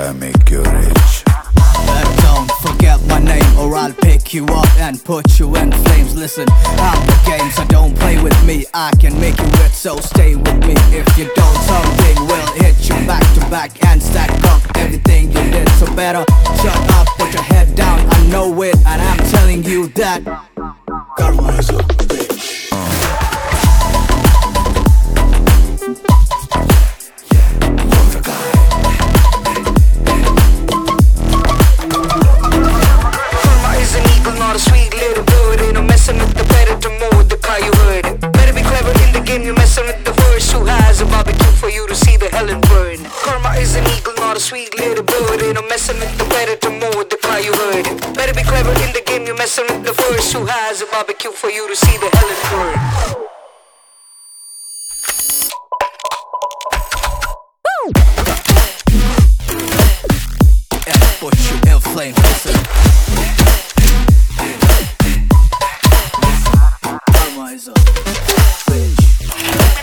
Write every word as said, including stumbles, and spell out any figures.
I make you rich. Uh, don't forget my name or I'll pick you up and put you in flames. Listen, I'm the game, so don't play with me. I can make you rich, so stay with me. If you don't, something will hit you back to back and stack up everything you did. So better shut up, put your head down. I know it, and I'm telling you that Karma is a bitch. Not a sweet little bird, ain't no messing with the predator mode, the car you heard it. Better be clever in the game, you're messing with the verse. Who has a barbecue for you to see the hell and burn? Karma is an eagle, not a sweet little bird, ain't no messing with the predator mode, the car you heard it. Better be clever in the game, you're messing with the verse. Who has a barbecue for you to see the hell and burn? yeah, put you in flames, listen. Karma is a bitch.